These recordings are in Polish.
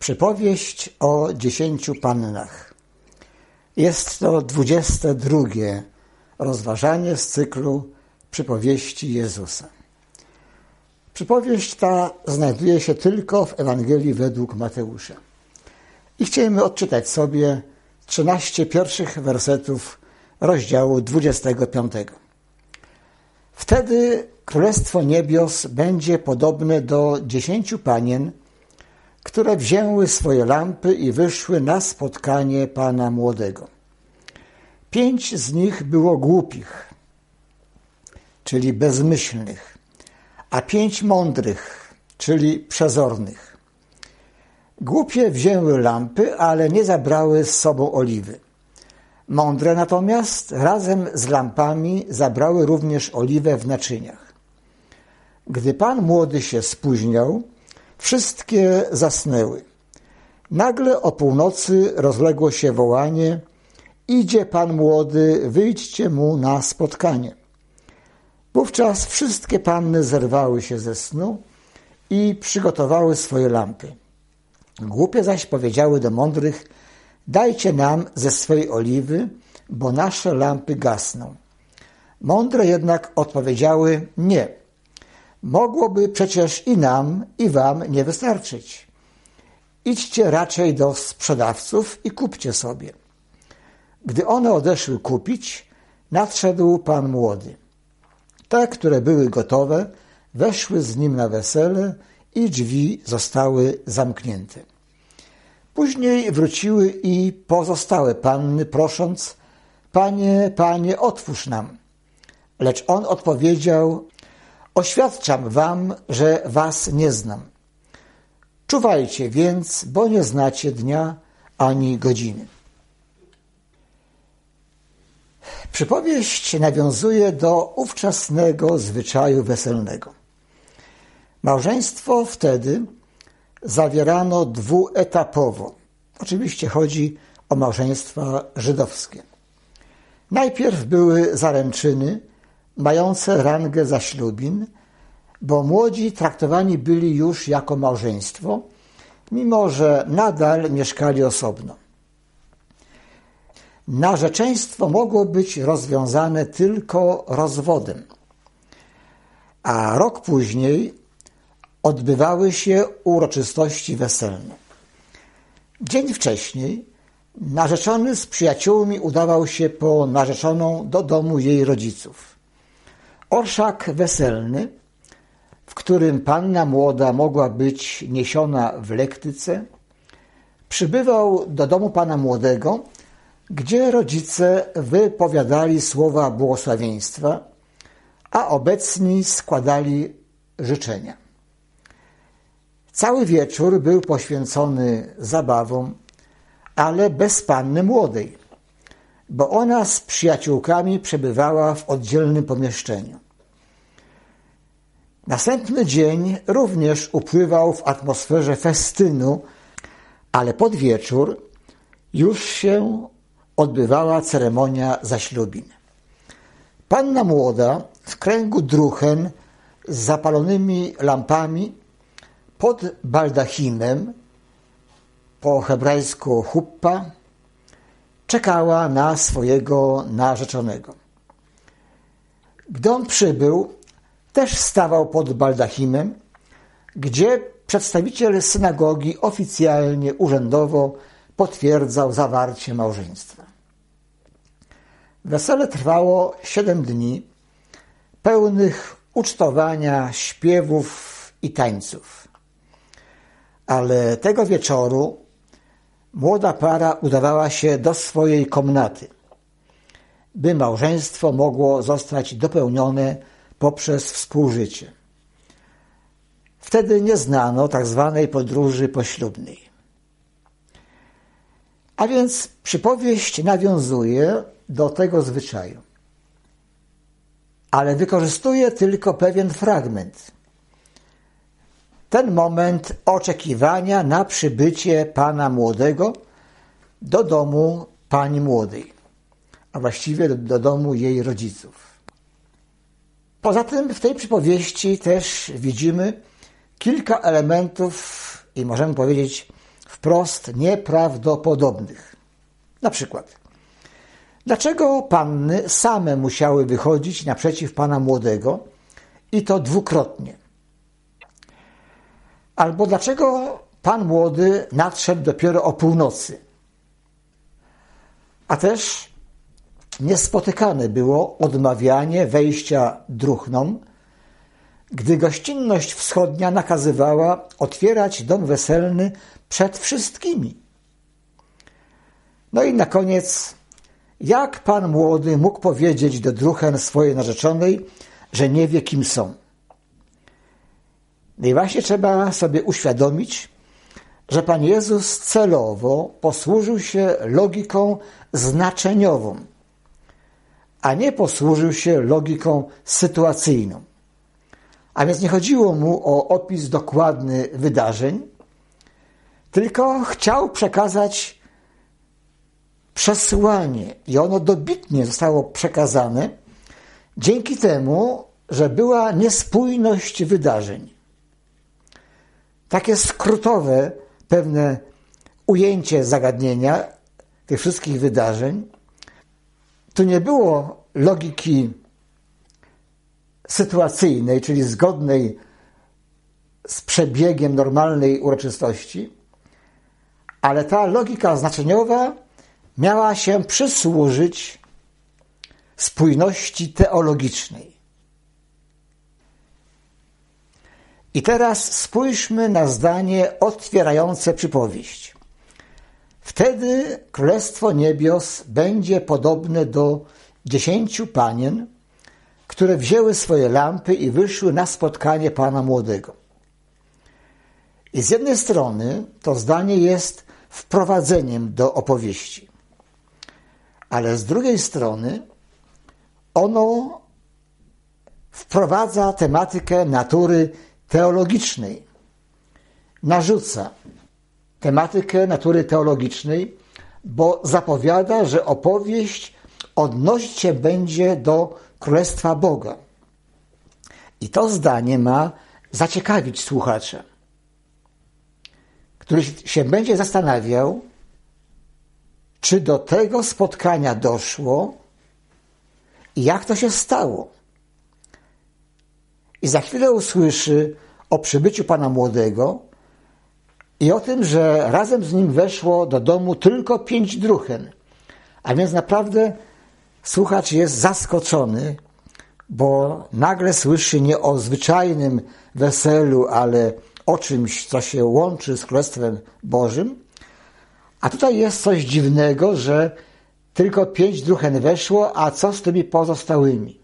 Przypowieść o 10 pannach. Jest to 22. rozważanie z cyklu Przypowieści Jezusa. Przypowieść ta znajduje się tylko w Ewangelii według Mateusza. I chcemy odczytać sobie 13 pierwszych wersetów rozdziału 25. Wtedy Królestwo Niebios będzie podobne do 10 panien, które wzięły swoje lampy i wyszły na spotkanie Pana Młodego. 5 z nich było głupich, czyli bezmyślnych, a 5 mądrych, czyli przezornych. Głupie wzięły lampy, ale nie zabrały z sobą oliwy. Mądre natomiast razem z lampami zabrały również oliwę w naczyniach. Gdy Pan Młody się spóźniał, wszystkie zasnęły. Nagle o północy rozległo się wołanie: idzie Pan Młody, wyjdźcie mu na spotkanie. Wówczas wszystkie panny zerwały się ze snu i przygotowały swoje lampy. Głupie zaś powiedziały do mądrych: dajcie nam ze swej oliwy, bo nasze lampy gasną. Mądre jednak odpowiedziały: nie. Mogłoby przecież i nam, i wam nie wystarczyć. Idźcie raczej do sprzedawców i kupcie sobie. Gdy one odeszły kupić, nadszedł Pan Młody. Te, które były gotowe, weszły z nim na wesele i drzwi zostały zamknięte. Później wróciły i pozostałe panny, prosząc: Panie, Panie, otwórz nam. Lecz on odpowiedział: oświadczam wam, że was nie znam. Czuwajcie więc, bo nie znacie dnia ani godziny. Przypowieść nawiązuje do ówczesnego zwyczaju weselnego. Małżeństwo wtedy zawierano dwuetapowo. Oczywiście chodzi o małżeństwa żydowskie. Najpierw były zaręczyny, mające rangę zaślubin, bo młodzi traktowani byli już jako małżeństwo, mimo że nadal mieszkali osobno. Narzeczeństwo mogło być rozwiązane tylko rozwodem, a rok później odbywały się uroczystości weselne. Dzień wcześniej narzeczony z przyjaciółmi udawał się po narzeczoną do domu jej rodziców. Orszak weselny, w którym panna młoda mogła być niesiona w lektyce, przybywał do domu Pana Młodego, gdzie rodzice wypowiadali słowa błogosławieństwa, a obecni składali życzenia. Cały wieczór był poświęcony zabawom, ale bez panny młodej, bo ona z przyjaciółkami przebywała w oddzielnym pomieszczeniu. Następny dzień również upływał w atmosferze festynu, ale pod wieczór już się odbywała ceremonia zaślubin. Panna młoda w kręgu druhen z zapalonymi lampami pod baldachimem, po hebrajsku chuppa, czekała na swojego narzeczonego. Gdy on przybył, też stawał pod baldachimem, gdzie przedstawiciel synagogi oficjalnie, urzędowo potwierdzał zawarcie małżeństwa. Wesele trwało 7 dni, pełnych ucztowania, śpiewów i tańców. Ale tego wieczoru młoda para udawała się do swojej komnaty, by małżeństwo mogło zostać dopełnione poprzez współżycie. Wtedy nie znano tak zwanej podróży poślubnej. A więc przypowieść nawiązuje do tego zwyczaju, ale wykorzystuje tylko pewien fragment. Ten moment oczekiwania na przybycie Pana Młodego do domu pani młodej, a właściwie do domu jej rodziców. Poza tym w tej przypowieści też widzimy kilka elementów i możemy powiedzieć wprost nieprawdopodobnych. Na przykład, dlaczego panny same musiały wychodzić naprzeciw Pana Młodego i to dwukrotnie? Albo dlaczego Pan Młody nadszedł dopiero o północy? A też niespotykane było odmawianie wejścia druhnom, gdy gościnność wschodnia nakazywała otwierać dom weselny przed wszystkimi. No i na koniec, jak Pan Młody mógł powiedzieć do druhen swojej narzeczonej, że nie wie, kim są? No i właśnie trzeba sobie uświadomić, że Pan Jezus celowo posłużył się logiką znaczeniową, a nie posłużył się logiką sytuacyjną. A więc nie chodziło mu o opis dokładny wydarzeń, tylko chciał przekazać przesłanie i ono dobitnie zostało przekazane dzięki temu, że była niespójność wydarzeń. Takie skrótowe pewne ujęcie zagadnienia tych wszystkich wydarzeń. Tu nie było logiki sytuacyjnej, czyli zgodnej z przebiegiem normalnej uroczystości, ale ta logika znaczeniowa miała się przysłużyć spójności teologicznej. I teraz spójrzmy na zdanie otwierające przypowieść. Wtedy Królestwo Niebios będzie podobne do 10 panien, które wzięły swoje lampy i wyszły na spotkanie Pana Młodego. I z jednej strony to zdanie jest wprowadzeniem do opowieści, ale z drugiej strony ono wprowadza tematykę natury teologicznej, narzuca tematykę natury teologicznej, bo zapowiada, że opowieść odnosić się będzie do Królestwa Boga. I to zdanie ma zaciekawić słuchacza, który się będzie zastanawiał, czy do tego spotkania doszło i jak to się stało. I za chwilę usłyszy o przybyciu Pana Młodego i o tym, że razem z nim weszło do domu tylko 5 druhen. A więc naprawdę słuchacz jest zaskoczony, bo nagle słyszy nie o zwyczajnym weselu, ale o czymś, co się łączy z Królestwem Bożym. A tutaj jest coś dziwnego, że tylko 5 druhen weszło, a co z tymi pozostałymi?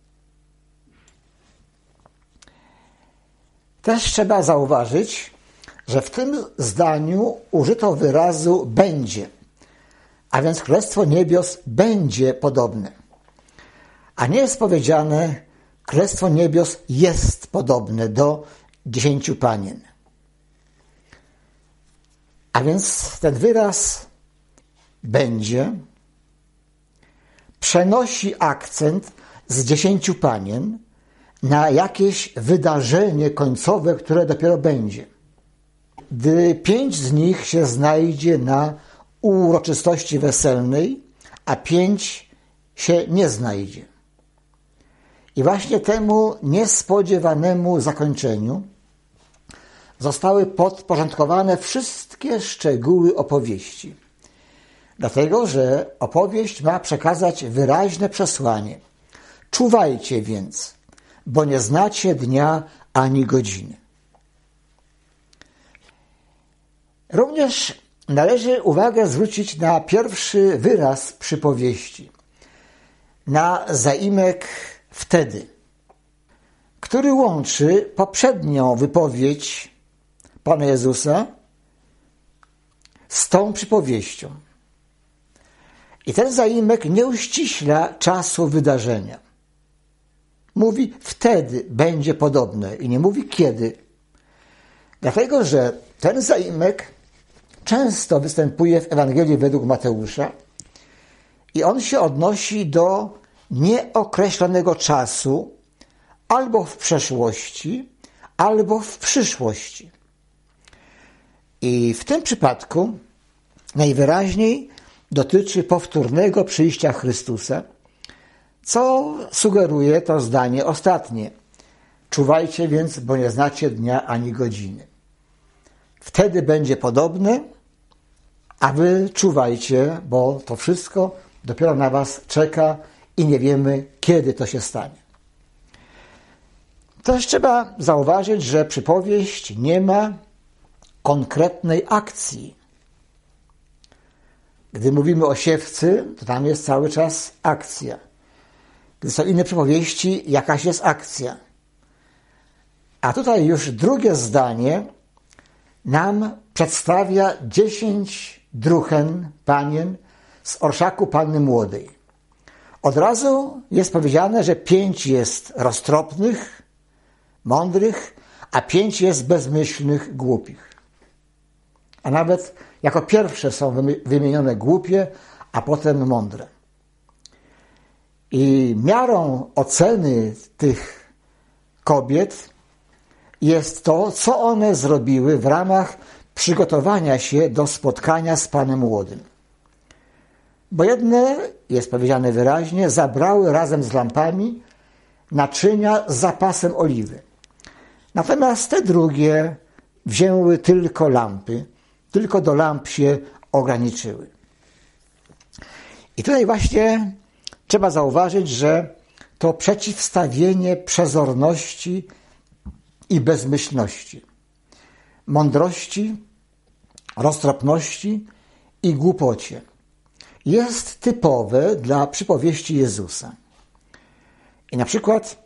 Też trzeba zauważyć, że w tym zdaniu użyto wyrazu będzie, a więc Królestwo Niebios będzie podobne. A nie jest powiedziane, Królestwo Niebios jest podobne do 10 panien. A więc ten wyraz będzie przenosi akcent z 10 panien na jakieś wydarzenie końcowe, które dopiero będzie. Gdy 5 z nich się znajdzie na uroczystości weselnej, a 5 się nie znajdzie. I właśnie temu niespodziewanemu zakończeniu zostały podporządkowane wszystkie szczegóły opowieści. Dlatego, że opowieść ma przekazać wyraźne przesłanie. Czuwajcie więc, bo nie znacie dnia ani godziny. Również należy uwagę zwrócić na pierwszy wyraz przypowieści, na zaimek wtedy, który łączy poprzednią wypowiedź Pana Jezusa z tą przypowieścią. I ten zaimek nie uściśla czasu wydarzenia. Mówi wtedy będzie podobne i nie mówi kiedy. Dlatego, że ten zaimek często występuje w Ewangelii według Mateusza i on się odnosi do nieokreślonego czasu albo w przeszłości, albo w przyszłości. I w tym przypadku najwyraźniej dotyczy powtórnego przyjścia Chrystusa, co sugeruje to zdanie ostatnie. Czuwajcie więc, bo nie znacie dnia ani godziny. Wtedy będzie podobne, a wy czuwajcie, bo to wszystko dopiero na was czeka i nie wiemy, kiedy to się stanie. Też trzeba zauważyć, że przypowieść nie ma konkretnej akcji. Gdy mówimy o siewcy, to tam jest cały czas akcja. Gdy są inne przypowieści, jakaś jest akcja. A tutaj już drugie zdanie nam przedstawia 10 druhen panien z orszaku panny młodej. Od razu jest powiedziane, że 5 jest roztropnych, mądrych, a 5 jest bezmyślnych, głupich. A nawet jako pierwsze są wymienione głupie, a potem mądre. I miarą oceny tych kobiet jest to, co one zrobiły w ramach przygotowania się do spotkania z Panem Młodym. Bo jedne, jest powiedziane wyraźnie, zabrały razem z lampami naczynia z zapasem oliwy. Natomiast te drugie wzięły tylko lampy, tylko do lamp się ograniczyły. I tutaj właśnie trzeba zauważyć, że to przeciwstawienie przezorności i bezmyślności, mądrości, roztropności i głupocie jest typowe dla przypowieści Jezusa. I na przykład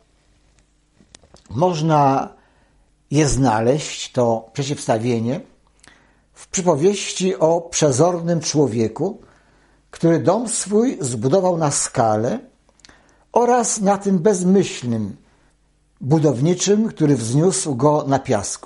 można je znaleźć, to przeciwstawienie, w przypowieści o przezornym człowieku, który dom swój zbudował na skale, oraz na tym bezmyślnym budowniczym, który wzniósł go na piasku.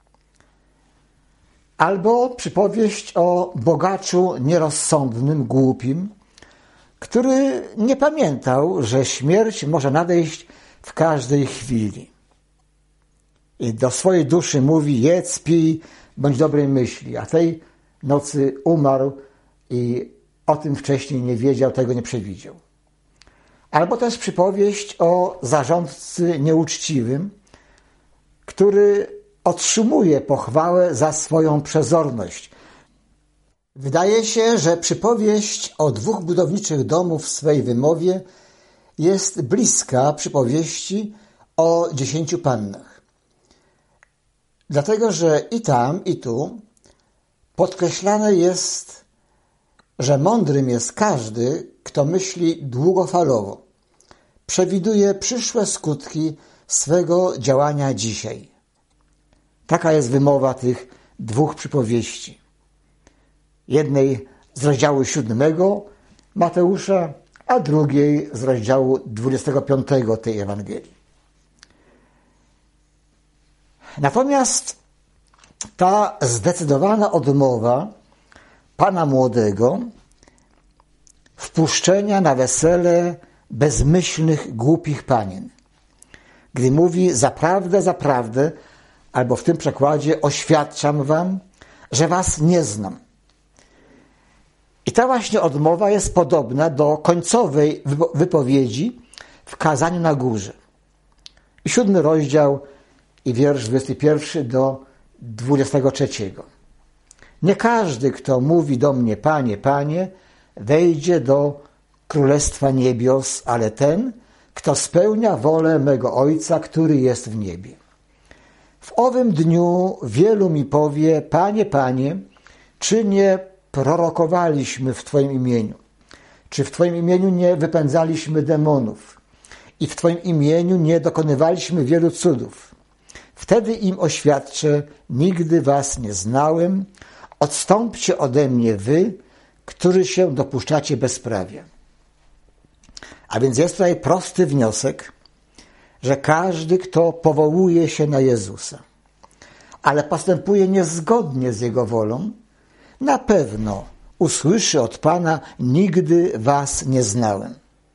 Albo przypowieść o bogaczu nierozsądnym, głupim, który nie pamiętał, że śmierć może nadejść w każdej chwili. I do swojej duszy mówi: jedz, pij, bądź dobrej myśli. A tej nocy umarł i o tym wcześniej nie wiedział, tego nie przewidział. Albo też przypowieść o zarządcy nieuczciwym, który otrzymuje pochwałę za swoją przezorność. Wydaje się, że przypowieść o 2 budowniczych domów w swej wymowie jest bliska przypowieści o 10 pannach. Dlatego, że i tam, i tu podkreślane jest, że mądrym jest każdy, kto myśli długofalowo, przewiduje przyszłe skutki swego działania dzisiaj. Taka jest wymowa tych 2 przypowieści. Jednej z rozdziału 7 Mateusza, a drugiej z rozdziału 25 tej Ewangelii. Natomiast ta zdecydowana odmowa Pana Młodego wpuszczenia na wesele bezmyślnych, głupich panien, gdy mówi: zaprawdę, zaprawdę, albo w tym przekładzie: oświadczam wam, że was nie znam. I ta właśnie odmowa jest podobna do końcowej wypowiedzi w kazaniu na górze. I 7 rozdział i wiersz 21 do 23. Nie każdy, kto mówi do mnie: Panie, Panie, wejdzie do Królestwa Niebios, ale ten, kto spełnia wolę mego Ojca, który jest w niebie. W owym dniu wielu mi powie: Panie, Panie, czy nie prorokowaliśmy w Twoim imieniu? Czy w Twoim imieniu nie wypędzaliśmy demonów? I w Twoim imieniu nie dokonywaliśmy wielu cudów? Wtedy im oświadczę: nigdy was nie znałem, odstąpcie ode mnie wy, którzy się dopuszczacie bezprawia. A więc jest tutaj prosty wniosek, że każdy, kto powołuje się na Jezusa, ale postępuje niezgodnie z Jego wolą, na pewno usłyszy od Pana: nigdy was nie znałem.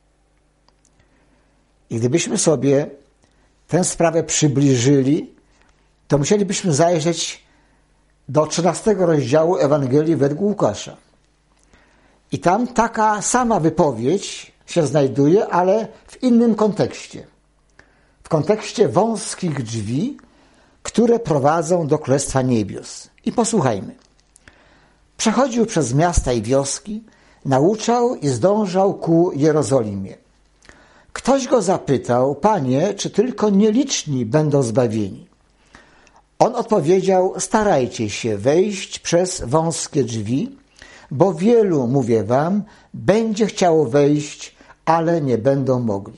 I gdybyśmy sobie tę sprawę przybliżyli, to musielibyśmy zajrzeć do 13 rozdziału Ewangelii według Łukasza. I tam taka sama wypowiedź się znajduje, ale w innym kontekście. W kontekście wąskich drzwi, które prowadzą do Królestwa Niebios. I posłuchajmy. Przechodził przez miasta i wioski, nauczał i zdążał ku Jerozolimie. Ktoś go zapytał: Panie, czy tylko nieliczni będą zbawieni? On odpowiedział: starajcie się wejść przez wąskie drzwi, bo wielu, mówię wam, będzie chciało wejść, ale nie będą mogli.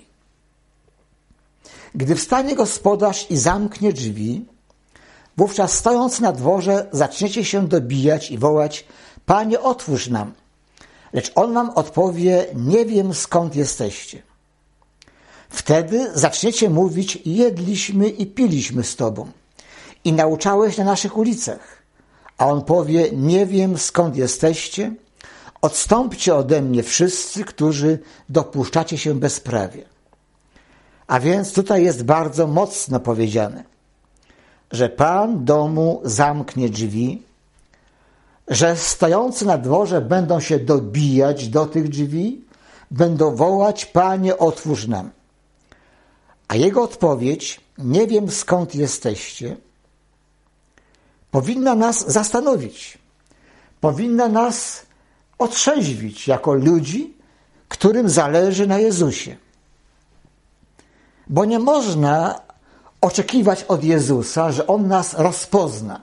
Gdy wstanie gospodarz i zamknie drzwi, wówczas stojąc na dworze zaczniecie się dobijać i wołać: Panie, otwórz nam. Lecz on wam odpowie: nie wiem, skąd jesteście. Wtedy zaczniecie mówić: jedliśmy i piliśmy z Tobą i nauczałeś na naszych ulicach. A on powie: nie wiem, skąd jesteście. Odstąpcie ode mnie wszyscy, którzy dopuszczacie się bezprawie. A więc tutaj jest bardzo mocno powiedziane, że Pan domu zamknie drzwi, że stojący na dworze będą się dobijać do tych drzwi, będą wołać: Panie, otwórz nam. A jego odpowiedź: nie wiem, skąd jesteście, powinna nas zastanowić, powinna nas otrzeźwić jako ludzi, którym zależy na Jezusie. Bo nie można oczekiwać od Jezusa, że On nas rozpozna.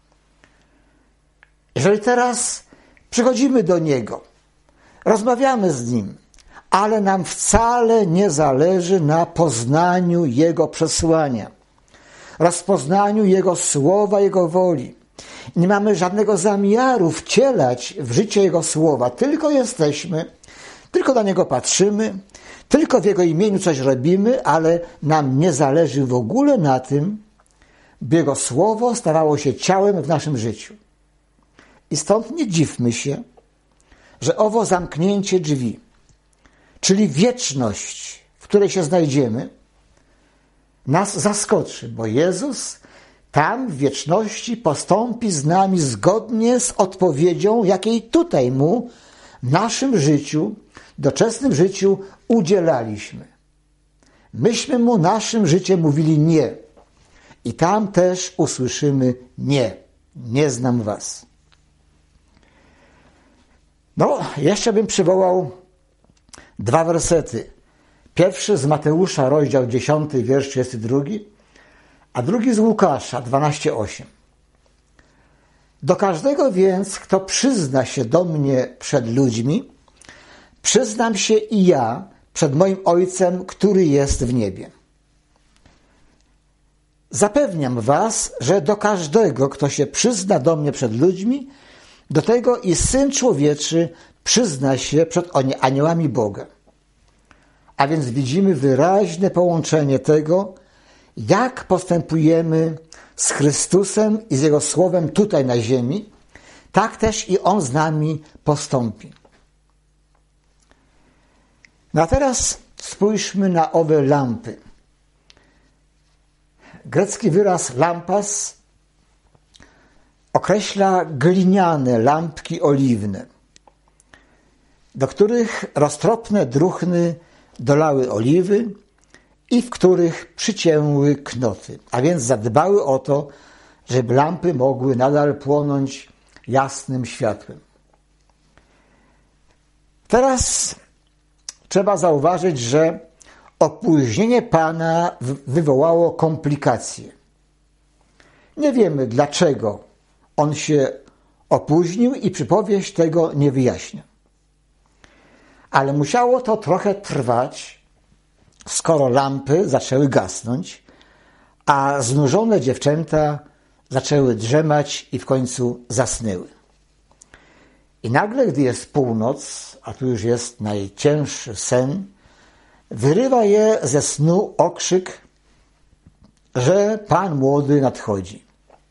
Jeżeli teraz przychodzimy do Niego, rozmawiamy z Nim, ale nam wcale nie zależy na poznaniu Jego przesłania, rozpoznaniu Jego słowa, Jego woli. Nie mamy żadnego zamiaru wcielać w życie Jego słowa, tylko jesteśmy, tylko na Niego patrzymy, tylko w Jego imieniu coś robimy, ale nam nie zależy w ogóle na tym, by Jego słowo stawało się ciałem w naszym życiu. I stąd nie dziwmy się, że owo zamknięcie drzwi, czyli wieczność, w której się znajdziemy, nas zaskoczy, bo Jezus tam w wieczności postąpi z nami zgodnie z odpowiedzią, jakiej tutaj Mu w naszym życiu, doczesnym życiu udzielaliśmy. Myśmy Mu naszym życiem mówili nie. I tam też usłyszymy: nie, nie znam was. Jeszcze bym przywołał 2 wersety. Pierwszy z Mateusza, rozdział 10, wiersz 32, a drugi z Łukasza, 12:8. Do każdego więc, kto przyzna się do mnie przed ludźmi, przyznam się i ja przed moim Ojcem, który jest w niebie. Zapewniam was, że do każdego, kto się przyzna do mnie przed ludźmi, do tego i Syn Człowieczy przyzna się przed aniołami Boga. A więc widzimy wyraźne połączenie tego, jak postępujemy z Chrystusem i z Jego Słowem tutaj na ziemi, tak też i On z nami postąpi. A teraz spójrzmy na owe lampy. Grecki wyraz lampas określa gliniane lampki oliwne, do których roztropne druhny dolały oliwy i w których przycięły knoty, a więc zadbały o to, żeby lampy mogły nadal płonąć jasnym światłem. Teraz trzeba zauważyć, że opóźnienie Pana wywołało komplikacje. Nie wiemy, dlaczego On się opóźnił i przypowieść tego nie wyjaśnia. Ale musiało to trochę trwać, skoro lampy zaczęły gasnąć, a znużone dziewczęta zaczęły drzemać i w końcu zasnęły. I nagle, gdy jest północ, a tu już jest najcięższy sen, wyrywa je ze snu okrzyk, że Pan młody nadchodzi.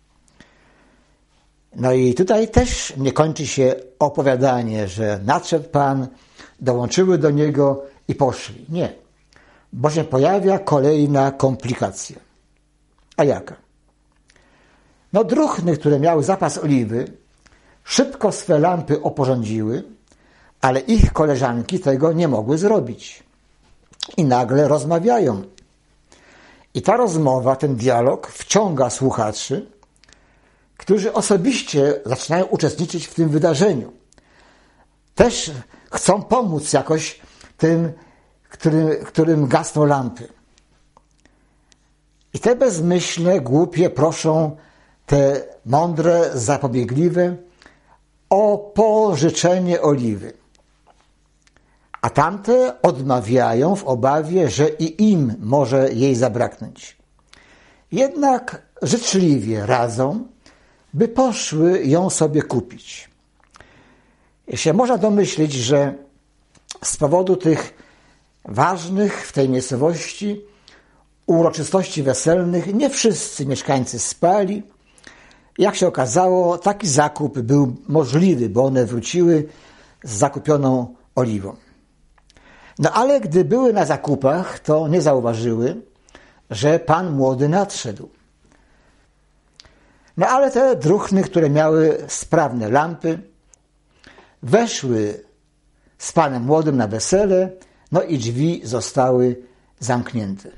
I tutaj też nie kończy się opowiadanie, że nadszedł Pan, dołączyły do Niego i poszli. Nie, bo się pojawia kolejna komplikacja. A jaka? Druhny, które miały zapas oliwy, szybko swe lampy oporządziły, ale ich koleżanki tego nie mogły zrobić. I nagle rozmawiają. I ta rozmowa, ten dialog wciąga słuchaczy, którzy osobiście zaczynają uczestniczyć w tym wydarzeniu. Też chcą pomóc jakoś tym, którym gasną lampy. I te bezmyślne, głupie proszą te mądre, zapobiegliwe o pożyczenie oliwy. A tamte odmawiają w obawie, że i im może jej zabraknąć. Jednak życzliwie radzą, by poszły ją sobie kupić. Się można domyślić, że z powodu tych ważnych w tej miejscowości uroczystości weselnych nie wszyscy mieszkańcy spali. Jak się okazało, taki zakup był możliwy, bo one wróciły z zakupioną oliwą. No ale gdy były na zakupach, to nie zauważyły, że pan młody nadszedł. No ale te druhny, które miały sprawne lampy, weszły z panem młodym na wesele, no i drzwi zostały zamknięte.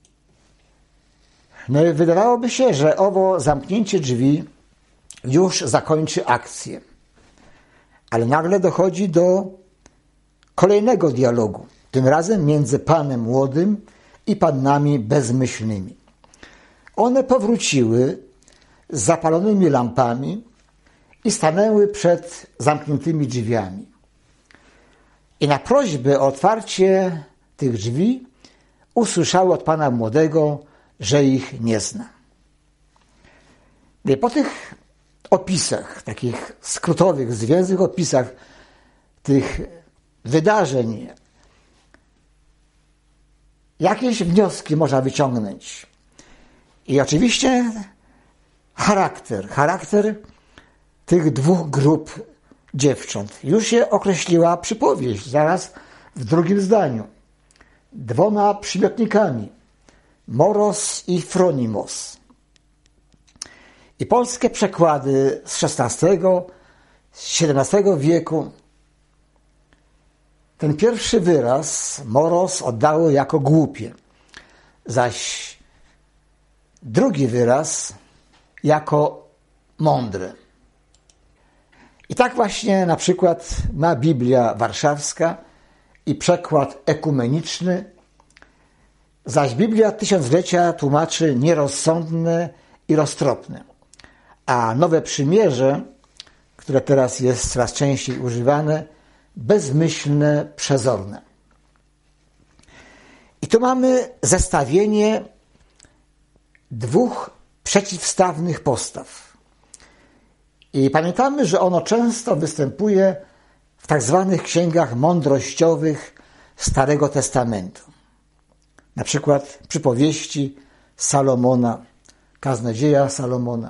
No i wydawałoby się, że owo zamknięcie drzwi już zakończy akcję. Ale nagle dochodzi do kolejnego dialogu, tym razem między panem młodym i pannami bezmyślnymi. One powróciły z zapalonymi lampami i stanęły przed zamkniętymi drzwiami. I na prośbę o otwarcie tych drzwi usłyszały od pana młodego, że ich nie zna. I po tych opisach, takich skrótowych, zwięzłych opisach tych wydarzeń, jakieś wnioski można wyciągnąć. I oczywiście charakter tych dwóch grup dziewcząt. Już się określiła przypowieść, zaraz w drugim zdaniu. Dwoma przymiotnikami. Moros i Fronimos. I polskie przekłady z XVI, z XVII wieku ten pierwszy wyraz moros oddały jako głupie, zaś drugi wyraz jako mądre. I tak właśnie na przykład ma Biblia Warszawska i przekład ekumeniczny, zaś Biblia Tysiąclecia tłumaczy nierozsądne i roztropne, a Nowe Przymierze, które teraz jest coraz częściej używane, bezmyślne, przezorne. I tu mamy zestawienie dwóch przeciwstawnych postaw. I pamiętamy, że ono często występuje w tak zwanych księgach mądrościowych Starego Testamentu. Na przykład przypowieści Salomona, kaznodzieja Salomona.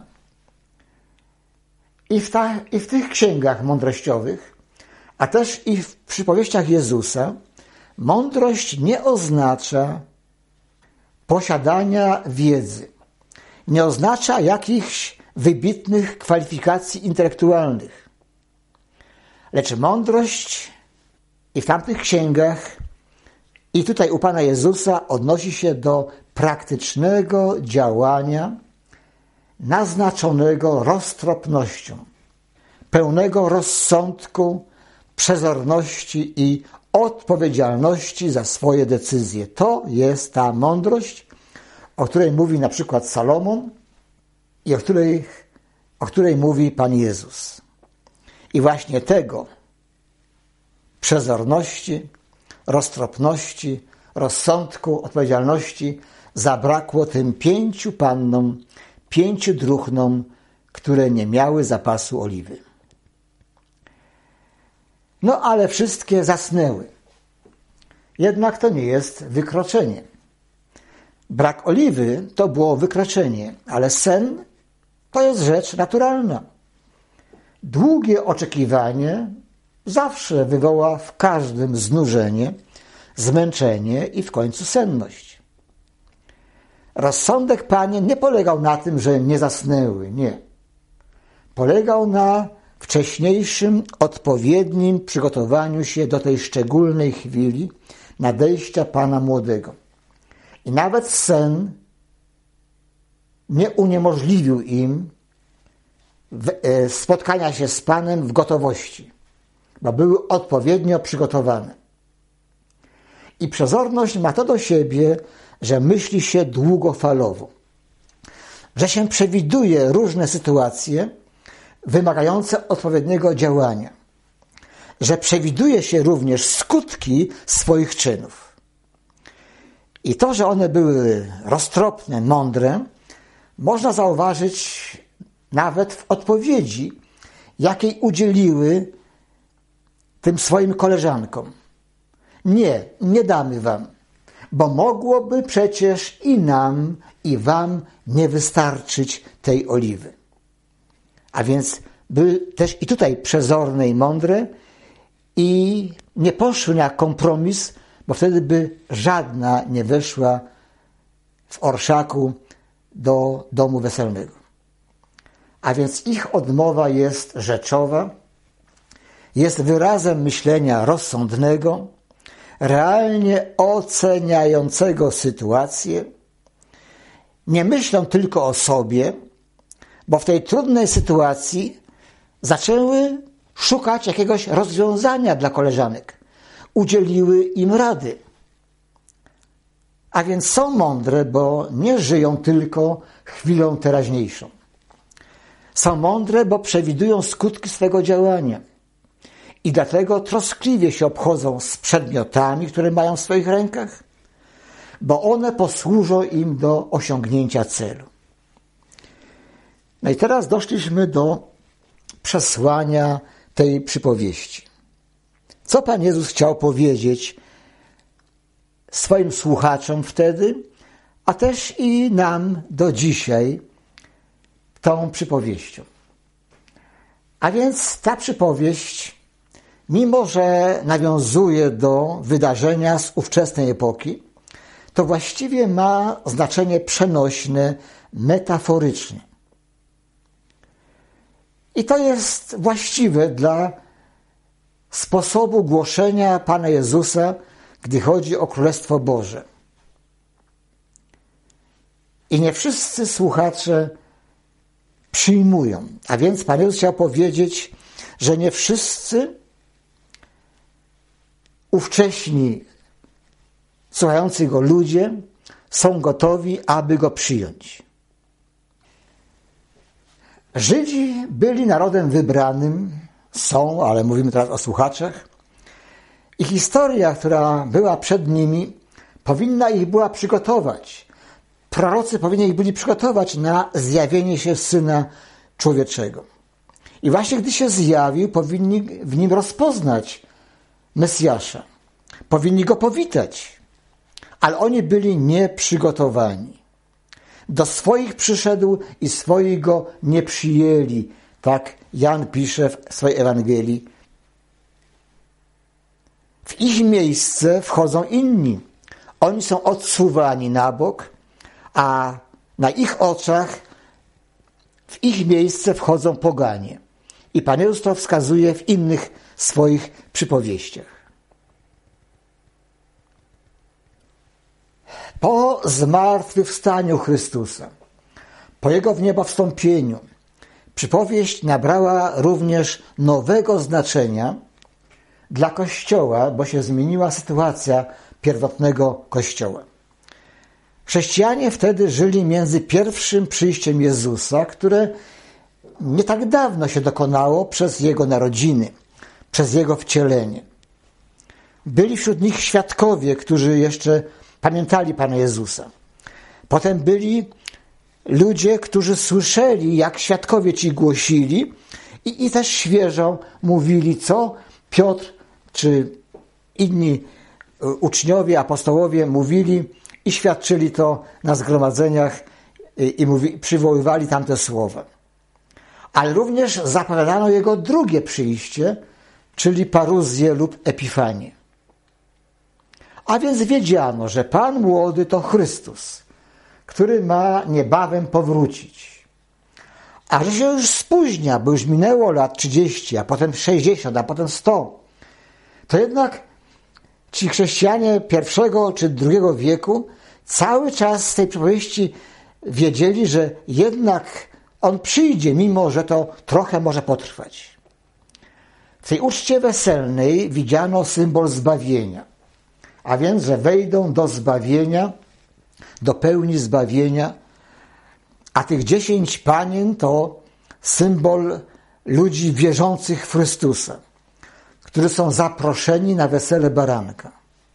I w tych księgach mądrościowych, a też i w przypowieściach Jezusa, mądrość nie oznacza posiadania wiedzy. Nie oznacza jakichś wybitnych kwalifikacji intelektualnych. Lecz mądrość i w tamtych księgach, i tutaj u Pana Jezusa odnosi się do praktycznego działania naznaczonego roztropnością, pełnego rozsądku, przezorności i odpowiedzialności za swoje decyzje. To jest ta mądrość, o której mówi na przykład Salomon i o której mówi Pan Jezus. I właśnie tego przezorności, roztropności, rozsądku, odpowiedzialności zabrakło tym 5 pannom, 5 druhnom, które nie miały zapasu oliwy. No ale wszystkie zasnęły. Jednak to nie jest wykroczenie. Brak oliwy to było wykroczenie, ale sen to jest rzecz naturalna. Długie oczekiwanie zawsze wywoła w każdym znużenie, zmęczenie i w końcu senność. Rozsądek panien nie polegał na tym, że nie zasnęły, nie. Polegał na wcześniejszym, odpowiednim przygotowaniu się do tej szczególnej chwili nadejścia Pana Młodego. I nawet sen nie uniemożliwił im spotkania się z Panem w gotowości, bo były odpowiednio przygotowane. I przezorność ma to do siebie, że myśli się długofalowo, że się przewiduje różne sytuacje wymagające odpowiedniego działania, że przewiduje się również skutki swoich czynów. I to, że one były roztropne, mądre, można zauważyć nawet w odpowiedzi, jakiej udzieliły tym swoim koleżankom. Nie damy wam, bo mogłoby przecież i nam, i wam nie wystarczyć tej oliwy. A więc były też i tutaj przezorne i mądre i nie poszły na kompromis, bo wtedy by żadna nie weszła w orszaku do domu weselnego. A więc ich odmowa jest rzeczowa, jest wyrazem myślenia rozsądnego, realnie oceniającego sytuację. Nie myślą tylko o sobie, bo w tej trudnej sytuacji zaczęły szukać jakiegoś rozwiązania dla koleżanek. Udzieliły im rady. A więc są mądre, bo nie żyją tylko chwilą teraźniejszą. Są mądre, bo przewidują skutki swego działania. I dlatego troskliwie się obchodzą z przedmiotami, które mają w swoich rękach, bo one posłużą im do osiągnięcia celu. No i teraz doszliśmy do przesłania tej przypowieści. Co Pan Jezus chciał powiedzieć swoim słuchaczom wtedy, a też i nam do dzisiaj tą przypowieścią? A więc ta przypowieść, mimo że nawiązuje do wydarzenia z ówczesnej epoki, to właściwie ma znaczenie przenośne, metaforyczne. I to jest właściwe dla sposobu głoszenia Pana Jezusa, gdy chodzi o Królestwo Boże. I nie wszyscy słuchacze przyjmują. A więc Pan Jezus chciał powiedzieć, że nie wszyscy ówcześni słuchający Go ludzie są gotowi, aby Go przyjąć. Żydzi byli narodem wybranym, są, ale mówimy teraz o słuchaczach, i historia, która była przed nimi, powinna ich była przygotować. Prorocy powinni ich byli przygotować na zjawienie się Syna Człowieczego. I właśnie gdy się zjawił, powinni w nim rozpoznać Mesjasza. Powinni Go powitać. Ale oni byli nieprzygotowani. Do swoich przyszedł i swoich Go nie przyjęli. Tak Jan pisze w swojej Ewangelii. W ich miejsce wchodzą inni. Oni są odsuwani na bok, a na ich oczach w ich miejsce wchodzą poganie. I Pan Jezus to wskazuje w innych swoich przypowieściach. Po zmartwychwstaniu Chrystusa, po Jego w niebo wstąpieniu, przypowieść nabrała również nowego znaczenia dla Kościoła, bo się zmieniła sytuacja pierwotnego Kościoła. Chrześcijanie wtedy żyli między pierwszym przyjściem Jezusa, które nie tak dawno się dokonało przez Jego narodziny, przez Jego wcielenie. Byli wśród nich świadkowie, którzy jeszcze pamiętali Pana Jezusa. Potem byli ludzie, którzy słyszeli, jak świadkowie ci głosili i też świeżo mówili, co Piotr czy inni uczniowie, apostołowie mówili i świadczyli to na zgromadzeniach i przywoływali tamte słowa. Ale również zapowiadano Jego drugie przyjście, czyli paruzję lub epifanię. A więc wiedziano, że Pan Młody to Chrystus, który ma niebawem powrócić. A że się już spóźnia, bo już minęło lat 30, a potem 60, a potem 100, to jednak ci chrześcijanie I czy II wieku cały czas z tej przypowieści wiedzieli, że jednak on przyjdzie, mimo że to trochę może potrwać. W tej uczcie weselnej widziano symbol zbawienia, a więc, że wejdą do zbawienia, do pełni zbawienia, a tych 10 panien to symbol ludzi wierzących w Chrystusa, którzy są zaproszeni na wesele baranka.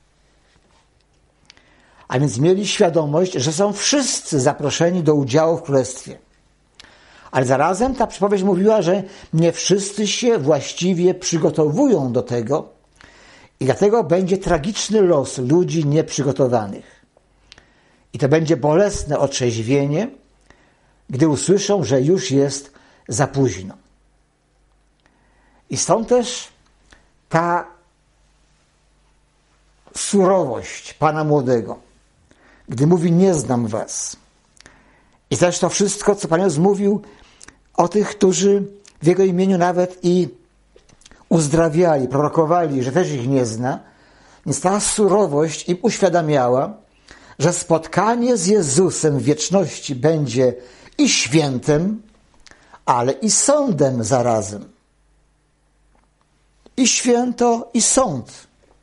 A więc mieli świadomość, że są wszyscy zaproszeni do udziału w Królestwie. Ale zarazem ta przypowieść mówiła, że nie wszyscy się właściwie przygotowują do tego i dlatego będzie tragiczny los ludzi nieprzygotowanych. I to będzie bolesne otrzeźwienie, gdy usłyszą, że już jest za późno. I stąd też ta surowość Pana Młodego, gdy mówi: nie znam was. I też to wszystko, co Pan Jezus mówił o tych, którzy w Jego imieniu nawet i uzdrawiali, prorokowali, że też ich nie zna. Więc ta surowość im uświadamiała, że spotkanie z Jezusem w wieczności będzie i świętem, ale i sądem zarazem. I święto, i sąd.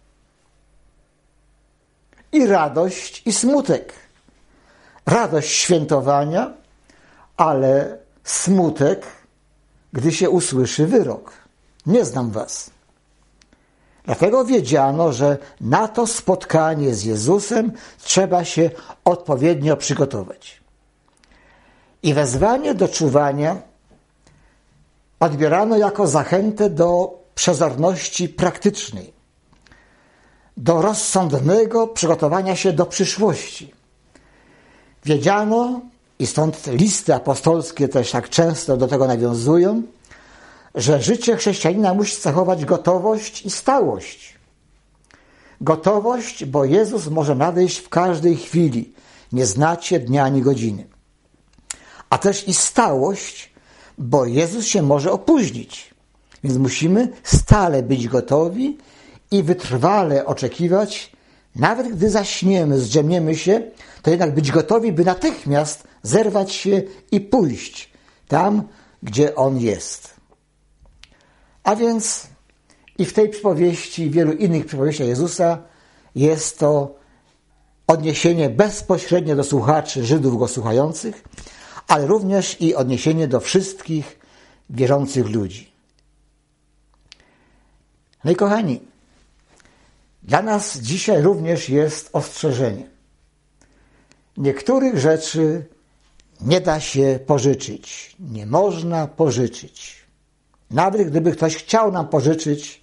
I radość, i smutek. Radość świętowania, ale smutek, gdy się usłyszy wyrok. Nie znam was. Dlatego wiedziano, że na to spotkanie z Jezusem trzeba się odpowiednio przygotować. I wezwanie do czuwania odbierano jako zachętę do przezorności praktycznej, do rozsądnego przygotowania się do przyszłości. Wiedziano, i stąd listy apostolskie też tak często do tego nawiązują, że życie chrześcijanina musi zachować gotowość i stałość. Gotowość, bo Jezus może nadejść w każdej chwili. Nie znacie dnia ani godziny. A też i stałość, bo Jezus się może opóźnić. Więc musimy stale być gotowi i wytrwale oczekiwać, nawet gdy zaśniemy, zdrzemniemy się, to jednak być gotowi, by natychmiast zerwać się i pójść tam, gdzie On jest. A więc i w tej przypowieści, i w wielu innych przypowieściach Jezusa jest to odniesienie bezpośrednie do słuchaczy, Żydów Go słuchających, ale również i odniesienie do wszystkich wierzących ludzi. No i kochani, dla nas dzisiaj również jest ostrzeżenie. Niektórych rzeczy nie da się pożyczyć, nie można pożyczyć. Nawet gdyby ktoś chciał nam pożyczyć,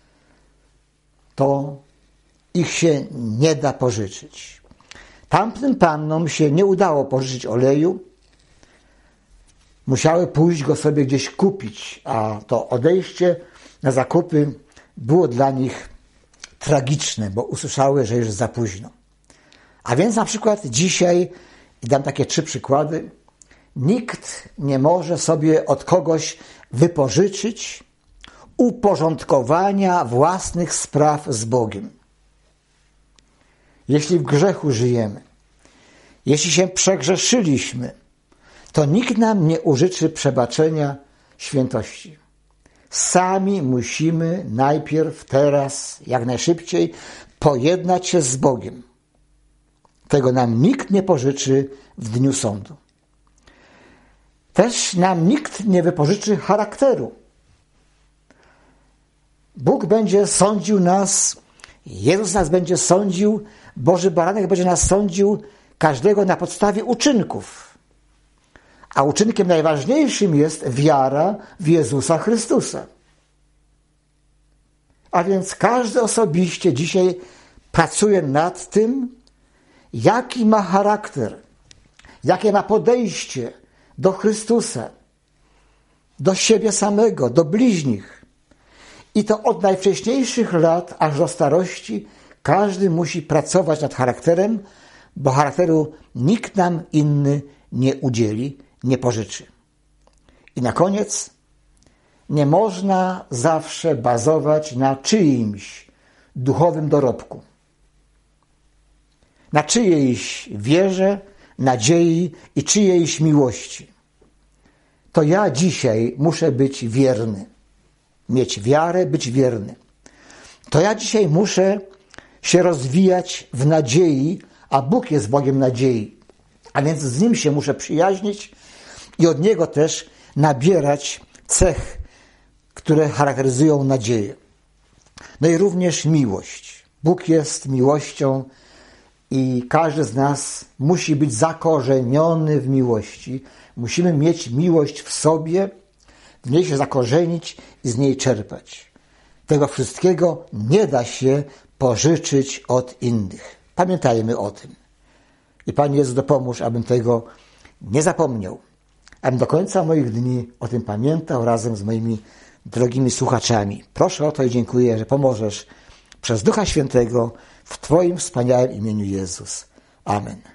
to ich się nie da pożyczyć. Tamtym pannom się nie udało pożyczyć oleju. Musiały pójść go sobie gdzieś kupić, a to odejście na zakupy było dla nich tragiczne, bo usłyszały, że już za późno. A więc na przykład dzisiaj, i dam takie 3 przykłady, nikt nie może sobie od kogoś wypożyczyć uporządkowania własnych spraw z Bogiem. Jeśli w grzechu żyjemy, jeśli się przegrzeszyliśmy, to nikt nam nie użyczy przebaczenia, świętości. Sami musimy najpierw, teraz, jak najszybciej pojednać się z Bogiem. Tego nam nikt nie pożyczy w dniu sądu. Też nam nikt nie wypożyczy charakteru. Bóg będzie sądził nas, Jezus nas będzie sądził, Boży Baranek będzie nas sądził, każdego na podstawie uczynków. A uczynkiem najważniejszym jest wiara w Jezusa Chrystusa. A więc każdy osobiście dzisiaj pracuje nad tym, jaki ma charakter, jakie ma podejście do Chrystusa, do siebie samego, do bliźnich. I to od najwcześniejszych lat aż do starości każdy musi pracować nad charakterem, bo charakteru nikt nam inny nie udzieli, nie pożyczy. I na koniec, nie można zawsze bazować na czyimś duchowym dorobku, na czyjejś wierze, nadziei i czyjejś miłości. To ja dzisiaj muszę być wierny, mieć wiarę, być wierny. To ja dzisiaj muszę się rozwijać w nadziei, a Bóg jest Bogiem nadziei, a więc z Nim się muszę przyjaźnić i od Niego też nabierać cech, które charakteryzują nadzieję. No i również miłość. Bóg jest miłością i każdy z nas musi być zakorzeniony w miłości. Musimy mieć miłość w sobie, w niej się zakorzenić i z niej czerpać. Tego wszystkiego nie da się pożyczyć od innych. Pamiętajmy o tym. I Panie Jezu, dopomóż, abym tego nie zapomniał, abym do końca moich dni o tym pamiętał razem z moimi drogimi słuchaczami. Proszę o to i dziękuję, że pomożesz przez Ducha Świętego w Twoim wspaniałym imieniu Jezus. Amen.